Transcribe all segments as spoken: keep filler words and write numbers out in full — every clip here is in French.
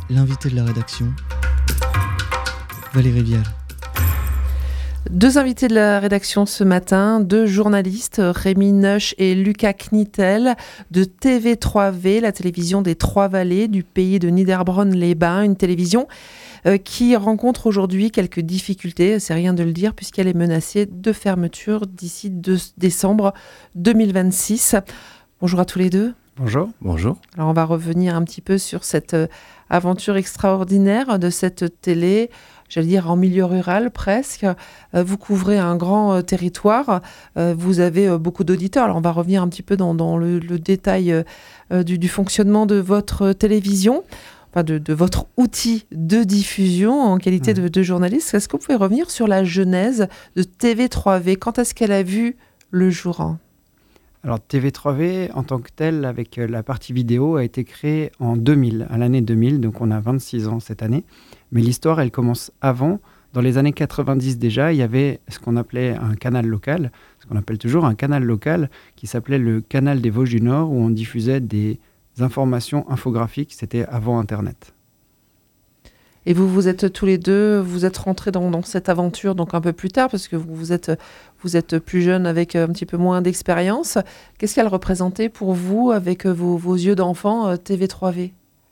L'invité de la rédaction, Valérie Vial. Deux invités de la rédaction ce matin, deux journalistes, Rémi Neusch et Lucas Knittel de T V trois V, la télévision des Trois-Vallées du pays de Niederbronn-les-Bains, une télévision euh, qui rencontre aujourd'hui quelques difficultés, c'est rien de le dire, puisqu'elle est menacée de fermeture d'ici deux décembre deux mille vingt-six. Bonjour à tous les deux. Bonjour. Bonjour. Alors on va revenir un petit peu sur cette euh, aventure extraordinaire de cette télé, j'allais dire en milieu rural presque. Euh, vous couvrez un grand euh, territoire, euh, vous avez euh, beaucoup d'auditeurs. Alors on va revenir un petit peu dans, dans le, le détail euh, du, du fonctionnement de votre télévision, enfin de, de votre outil de diffusion en qualité de, de journaliste. Est-ce que vous pouvez revenir sur la genèse de T V trois V? Quand est-ce qu'elle a vu le jour? Alors T V trois V, en tant que telle, avec la partie vidéo, a été créée en deux mille, à l'année deux mille, donc on a vingt-six ans cette année. Mais l'histoire, elle commence avant. Dans les années quatre-vingt-dix déjà, il y avait ce qu'on appelait un canal local, ce qu'on appelle toujours un canal local, qui s'appelait le canal des Vosges du Nord, où on diffusait des informations infographiques, c'était avant Internet. Et vous, vous êtes tous les deux, vous êtes rentrés dans, dans cette aventure donc un peu plus tard, parce que vous, vous, êtes, vous êtes plus jeune avec un petit peu moins d'expérience. Qu'est-ce qu'elle représentait pour vous, avec vos, vos yeux d'enfant, T V trois V?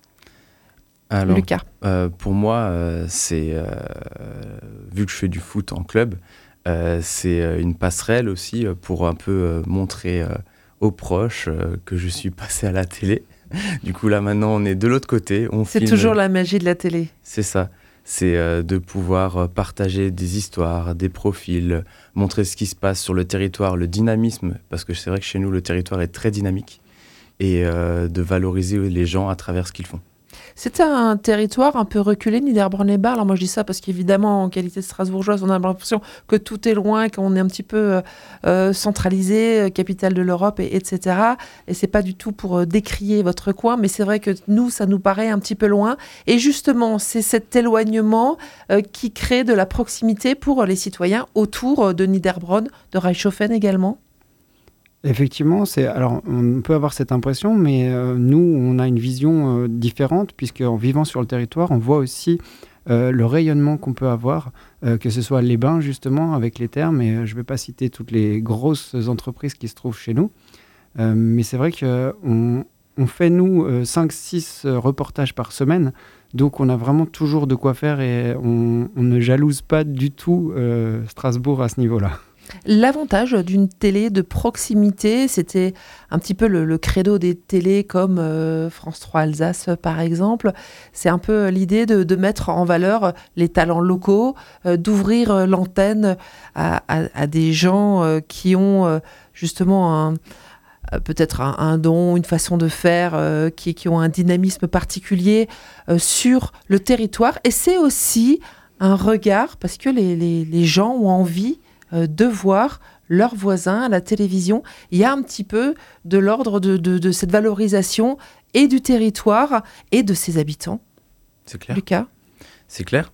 Alors, Lucas. Euh, pour moi, euh, c'est, euh, vu que je fais du foot en club, euh, c'est une passerelle aussi pour un peu euh, montrer euh, aux proches euh, que je suis passé à la télé. Du coup, là, maintenant, on est de l'autre côté. On c'est filme... toujours la magie de la télé. C'est ça. C'est euh, de pouvoir partager des histoires, des profils, montrer ce qui se passe sur le territoire, le dynamisme, parce que c'est vrai que chez nous, le territoire est très dynamique, et euh, de valoriser les gens à travers ce qu'ils font. C'est un territoire un peu reculé, Niederbronn-les-Bains. Alors moi je dis ça parce qu'évidemment, en qualité de Strasbourgeoise, on a l'impression que tout est loin, qu'on est un petit peu euh, centralisé, capitale de l'Europe, et, etc. Et c'est pas du tout pour euh, décrier votre coin, mais c'est vrai que nous, ça nous paraît un petit peu loin. Et justement, c'est cet éloignement euh, qui crée de la proximité pour les citoyens autour de Niederbronn, de Reichshofen également. Effectivement, c'est, alors, on peut avoir cette impression, mais euh, nous, on a une vision euh, différente, puisqu'en vivant sur le territoire, on voit aussi euh, le rayonnement qu'on peut avoir, euh, que ce soit les bains, justement, avec les thermes, et euh, je ne vais pas citer toutes les grosses entreprises qui se trouvent chez nous, euh, mais c'est vrai qu'on on fait, nous, euh, cinq six reportages par semaine, donc on a vraiment toujours de quoi faire, et on, on ne jalouse pas du tout euh, Strasbourg à ce niveau-là. L'avantage d'une télé de proximité, c'était un petit peu le, le credo des télés comme euh, France trois Alsace par exemple. C'est un peu l'idée de, de mettre en valeur les talents locaux, euh, d'ouvrir l'antenne à, à, à des gens euh, qui ont euh, justement un, peut-être un, un don, une façon de faire, euh, qui, qui ont un dynamisme particulier euh, sur le territoire. Et c'est aussi un regard, parce que les, les, les gens ont envie de voir leurs voisins à la télévision. Il y a un petit peu de l'ordre de, de, de cette valorisation et du territoire et de ses habitants. C'est clair. Lucas ? C'est clair.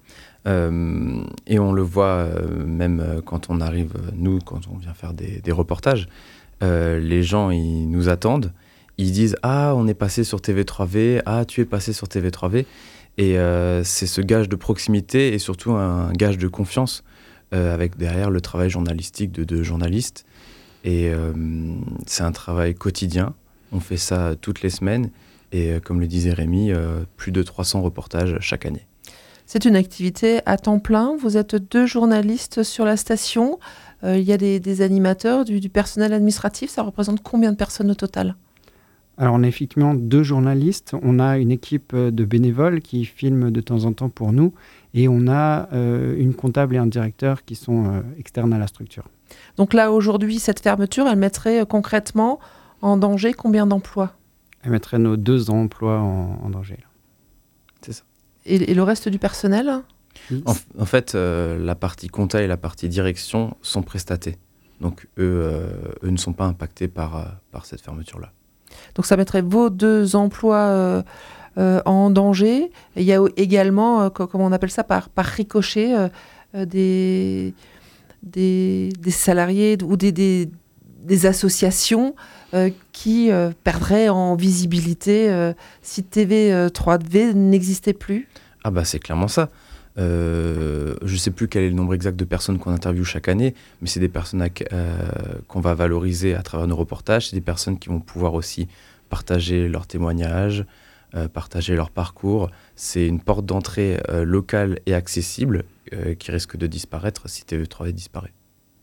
Euh, et on le voit euh, même quand on arrive, nous, quand on vient faire des, des reportages, euh, les gens, ils nous attendent. Ils disent « Ah, on est passé sur T V trois V. Ah, tu es passé sur T V trois V. » Et euh, c'est ce gage de proximité et surtout un gage de confiance. Euh, avec derrière le travail journalistique de deux journalistes. Et euh, c'est un travail quotidien. On fait ça toutes les semaines. Et euh, comme le disait Rémi, euh, plus de trois cents reportages chaque année. C'est une activité à temps plein. Vous êtes deux journalistes sur la station. Euh, il y a des, des animateurs, du, du personnel administratif. Ça représente combien de personnes au total ? Alors on a effectivement deux journalistes. On a une équipe de bénévoles qui filment de temps en temps pour nous. Et on a euh, une comptable et un directeur qui sont euh, externes à la structure. Donc là, aujourd'hui, cette fermeture, elle mettrait euh, concrètement en danger combien d'emplois ? Elle mettrait nos deux emplois en, en danger. Là. C'est ça. Et, et le reste du personnel ? En, en fait, euh, la partie compta et la partie direction sont prestatés. Donc eux, euh, eux ne sont pas impactés par, euh, par cette fermeture-là. Donc ça mettrait vos deux emplois euh, euh, en danger. Et il y a également, euh, comment on appelle ça, par, par ricochet, euh, euh, des, des, des salariés ou des, des, des associations euh, qui euh, perdraient en visibilité euh, si T V trois V n'existait plus? Ah bah c'est clairement ça. Euh, je ne sais plus quel est le nombre exact de personnes qu'on interviewe chaque année, mais c'est des personnes à, euh, qu'on va valoriser à travers nos reportages. C'est des personnes qui vont pouvoir aussi partager leurs témoignages, euh, partager leur parcours. C'est une porte d'entrée euh, locale et accessible euh, qui risque de disparaître si T V trois V disparaît.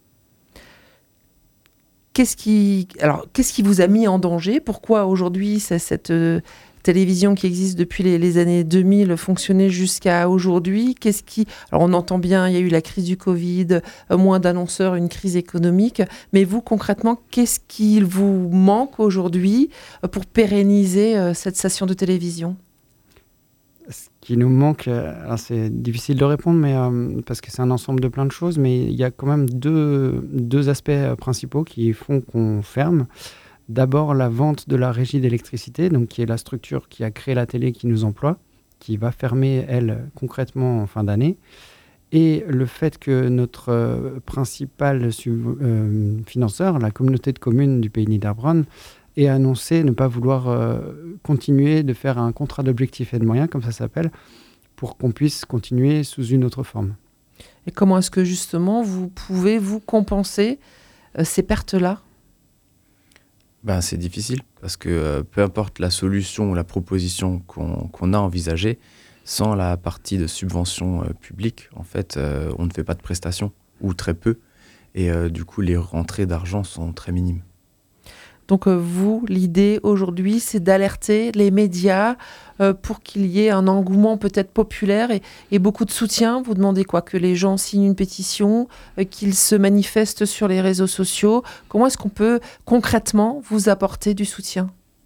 Qu'est-ce qui, alors, qu'est-ce qui vous a mis en danger? Pourquoi aujourd'hui c'est cette euh, télévision qui existe depuis les, les années deux mille fonctionnait jusqu'à aujourd'hui? Qu'est-ce qui, alors on entend bien, il y a eu la crise du Covid, euh, moins d'annonceurs, une crise économique, mais vous concrètement, qu'est-ce qui vous manque aujourd'hui euh, pour pérenniser euh, cette station de télévision? Ce qui nous manque, euh, alors c'est difficile de répondre, mais euh, parce que c'est un ensemble de plein de choses, mais il y a quand même deux, deux aspects euh, principaux qui font qu'on ferme. D'abord, la vente de la régie d'électricité, donc qui est la structure qui a créé la télé, qui nous emploie, qui va fermer, elle, concrètement en fin d'année. Et le fait que notre euh, principal sub- euh, financeur, la communauté de communes du Pays de Niederbronn, ait annoncé ne pas vouloir euh, continuer de faire un contrat d'objectifs et de moyens, comme ça s'appelle, pour qu'on puisse continuer sous une autre forme. Et comment est-ce que justement vous pouvez vous compenser euh, ces pertes-là? Ben, c'est difficile parce que euh, peu importe la solution ou la proposition qu'on, qu'on a envisagée, sans la partie de subvention euh, publique, en fait, euh, on ne fait pas de prestations ou très peu. Et euh, du coup, les rentrées d'argent sont très minimes. Donc euh, vous, l'idée aujourd'hui, c'est d'alerter les médias euh, pour qu'il y ait un engouement peut-être populaire et, et beaucoup de soutien. Vous demandez quoi? Que les gens signent une pétition, euh, qu'ils se manifestent sur les réseaux sociaux. Comment est-ce qu'on peut concrètement vous apporter du soutien?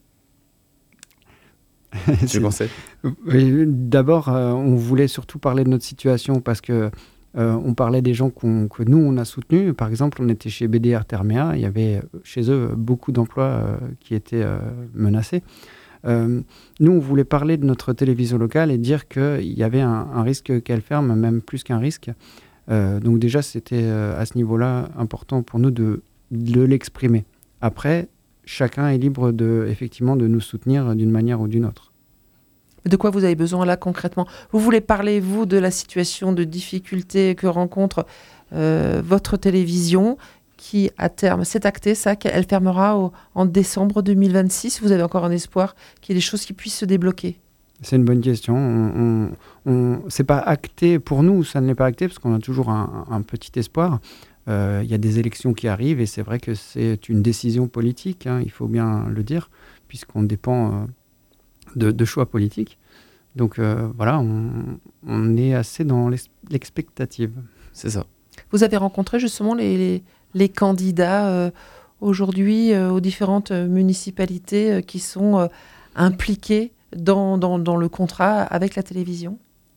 Tu conseilles? Oui, d'abord, euh, on voulait surtout parler de notre situation parce que Euh, on parlait des gens qu'on, que nous, on a soutenus. Par exemple, on était chez B D R Therméa. Il y avait chez eux beaucoup d'emplois euh, qui étaient euh, menacés. Euh, nous, on voulait parler de notre télévision locale et dire qu'il y avait un, un risque qu'elle ferme, même plus qu'un risque. Euh, donc déjà, c'était euh, à ce niveau-là important pour nous de, de l'exprimer. Après, chacun est libre de, effectivement, de nous soutenir d'une manière ou d'une autre. De quoi vous avez besoin là concrètement? Vous voulez parler, vous, de la situation de difficulté que rencontre euh, votre télévision qui, à terme, c'est acté, ça, qu'elle fermera au, en décembre deux mille vingt-six. Vous avez encore un espoir qu'il y ait des choses qui puissent se débloquer? C'est une bonne question. On, on, on, c'est pas acté pour nous, ça ne l'est pas acté parce qu'on a toujours un, un petit espoir. Il euh, y a des élections qui arrivent et c'est vrai que c'est une décision politique, hein, il faut bien le dire, puisqu'on dépend... Euh, De, de choix politiques. Donc euh, voilà, on, on est assez dans l'expectative. C'est ça. Vous avez rencontré justement les, les, les candidats euh, aujourd'hui euh, aux différentes municipalités euh, qui sont euh, impliqués dans, dans, dans le contrat avec la télévision?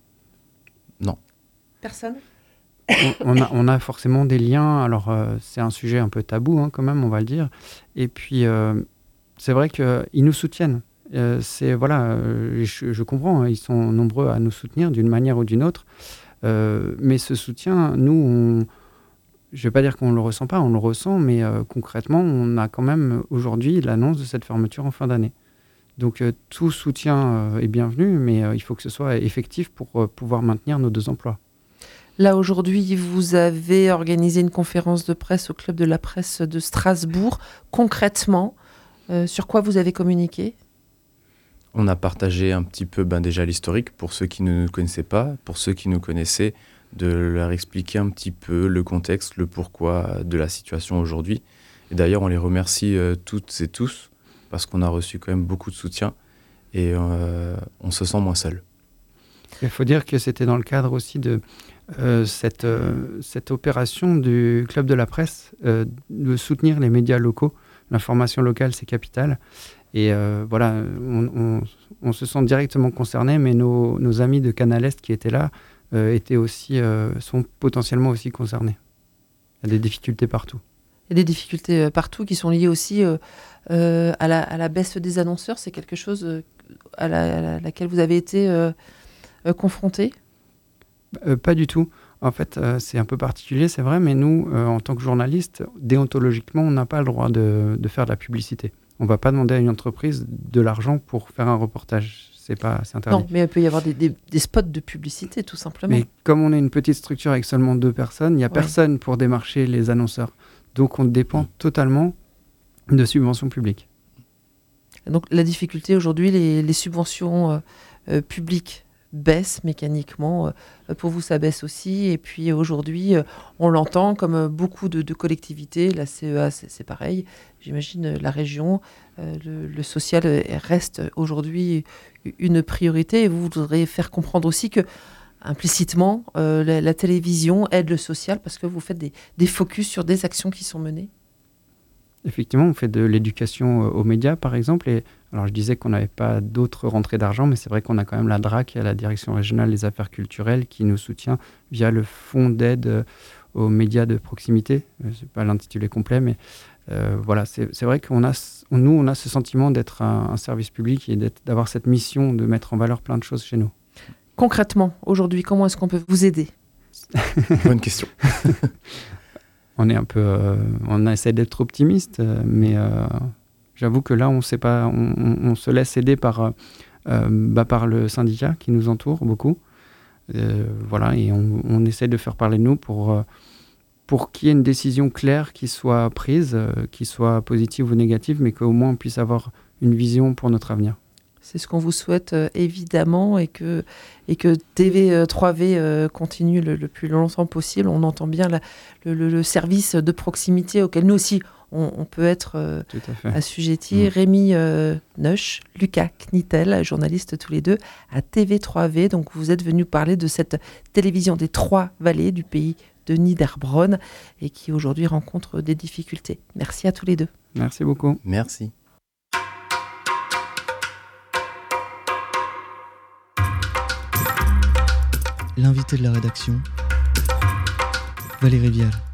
Non. Personne? on, on, a, on a forcément des liens. Alors euh, c'est un sujet un peu tabou hein, quand même, on va le dire. Et puis euh, c'est vrai qu'ils nous soutiennent. Euh, c'est, voilà, euh, je, je comprends, hein, ils sont nombreux à nous soutenir d'une manière ou d'une autre. Euh, mais ce soutien, nous, on, je ne vais pas dire qu'on ne le ressent pas, on le ressent, mais euh, concrètement, on a quand même aujourd'hui l'annonce de cette fermeture en fin d'année. Donc euh, tout soutien euh, est bienvenu, mais euh, il faut que ce soit effectif pour euh, pouvoir maintenir nos deux emplois. Là, aujourd'hui, vous avez organisé une conférence de presse au Club de la Presse de Strasbourg. Concrètement, euh, sur quoi vous avez communiqué ? On a partagé un petit peu ben, déjà l'historique pour ceux qui ne nous connaissaient pas, pour ceux qui nous connaissaient, de leur expliquer un petit peu le contexte, le pourquoi de la situation aujourd'hui. Et d'ailleurs, on les remercie euh, toutes et tous parce qu'on a reçu quand même beaucoup de soutien et euh, on se sent moins seul. Il faut dire que c'était dans le cadre aussi de euh, cette, euh, cette opération du Club de la Presse euh, de soutenir les médias locaux. L'information locale, c'est capital. Et euh, voilà, on, on, on se sent directement concerné, mais nos, nos amis de Canal Est qui étaient là euh, étaient aussi, euh, sont potentiellement aussi concernés. Il y a des difficultés partout. Il y a des difficultés partout qui sont liées aussi euh, euh, à, la, à la baisse des annonceurs. C'est quelque chose à, la, à laquelle vous avez été euh, euh, confronté ? euh, Pas du tout. En fait, euh, c'est un peu particulier, c'est vrai, mais nous, euh, en tant que journalistes, déontologiquement, on n'a pas le droit de, de faire de la publicité. On ne va pas demander à une entreprise de l'argent pour faire un reportage. C'est pas, c'est interdit. Non, mais il peut y avoir des, des, des spots de publicité, tout simplement. Mais comme on est une petite structure avec seulement deux personnes, il n'y a Ouais. personne pour démarcher les annonceurs. Donc, on dépend mmh. totalement de subventions publiques. Donc, la difficulté aujourd'hui, les, les subventions euh, euh, publiques baissent mécaniquement. Euh, pour vous, ça baisse aussi. Et puis, aujourd'hui, euh, on l'entend comme beaucoup de, de collectivités. La C E A, c'est, c'est pareil. J'imagine la région, euh, le, le social reste aujourd'hui une priorité. Et vous voudrez faire comprendre aussi que, implicitement, euh, la, la télévision aide le social parce que vous faites des, des focus sur des actions qui sont menées. Effectivement, on fait de l'éducation aux médias, par exemple. Et alors, je disais qu'on n'avait pas d'autres rentrées d'argent, mais c'est vrai qu'on a quand même la D R A C, la Direction régionale des affaires culturelles, qui nous soutient via le fonds d'aide aux médias de proximité. Ce n'est pas l'intitulé complet, mais euh, voilà, c'est, c'est vrai qu'on a, nous, on a ce sentiment d'être un, un service public et d'être, d'avoir cette mission de mettre en valeur plein de choses chez nous. Concrètement, aujourd'hui, comment est-ce qu'on peut vous aider ? Bonne question. On est un peu, euh, on essaie d'être optimiste, euh, mais euh, j'avoue que là, on sait pas, on, on, on se laisse aider par, euh, bah, par le syndicat qui nous entoure beaucoup. Euh, voilà, et on, on essaie de faire parler de nous pour, euh, pour qu'il y ait une décision claire qui soit prise, euh, qui soit positive ou négative, mais qu'au moins on puisse avoir une vision pour notre avenir. C'est ce qu'on vous souhaite euh, évidemment et que, et que T V trois V euh, continue le, le plus longtemps possible. On entend bien la, le, le, le service de proximité auquel nous aussi on, on peut être euh, assujettis. Mmh. Rémi euh, Neusch, Lucas Knitel, journalistes tous les deux à T V trois V. Donc vous êtes venus parler de cette télévision des trois vallées du pays de Niederbronn et qui aujourd'hui rencontre des difficultés. Merci à tous les deux. Merci beaucoup. Merci. L'invité de la rédaction, Valérie Vial.